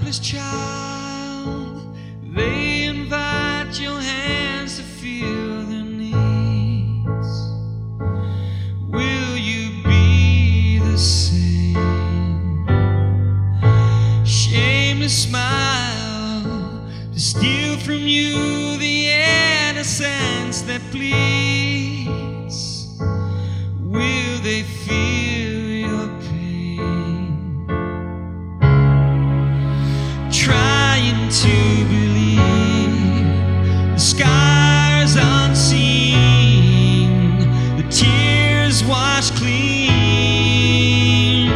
helpless child. They invite your hands to feel their needs. Will you be the same? Shameless smile to steal from you the innocence that pleads. Will they feel your pain? Trying to believe the scars unseen, the tears wash clean.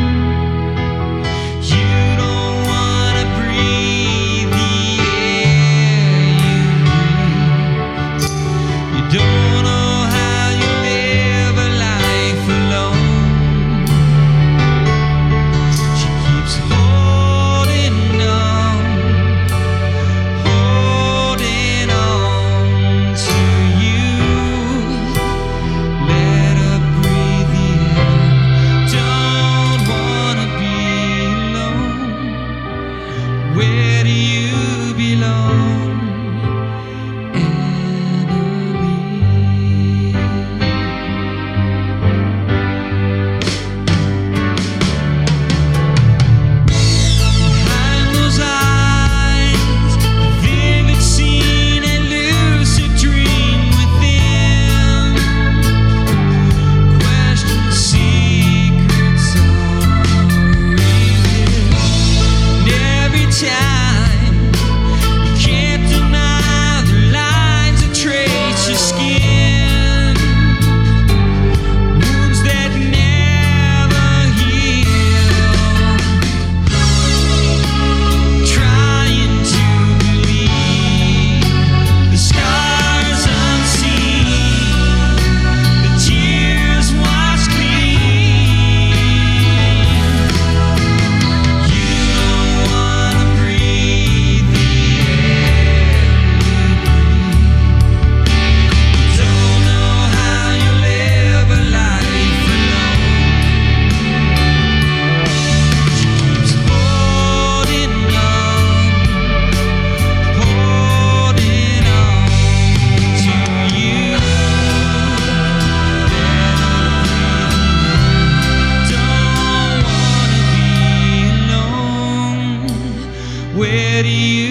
You don't wanna breathe the air you breathe. You don't know how you live a life alone. She keeps holding on to you. Let her breathe the air. Don't wanna be alone. Where do you belong, Annalie? Behind those eyes, the vivid scene and lucid dream within. Questions, secrets are revealed. And every time you can't deny the lines that trace your skin. Wounds that never heal. Trying to believe the scars unseen, the tears wash clean. You don't wanna breathe the air you breathe. Don't know how you live a life alone. She keeps holding on to you. Don't wanna be alone. Where do you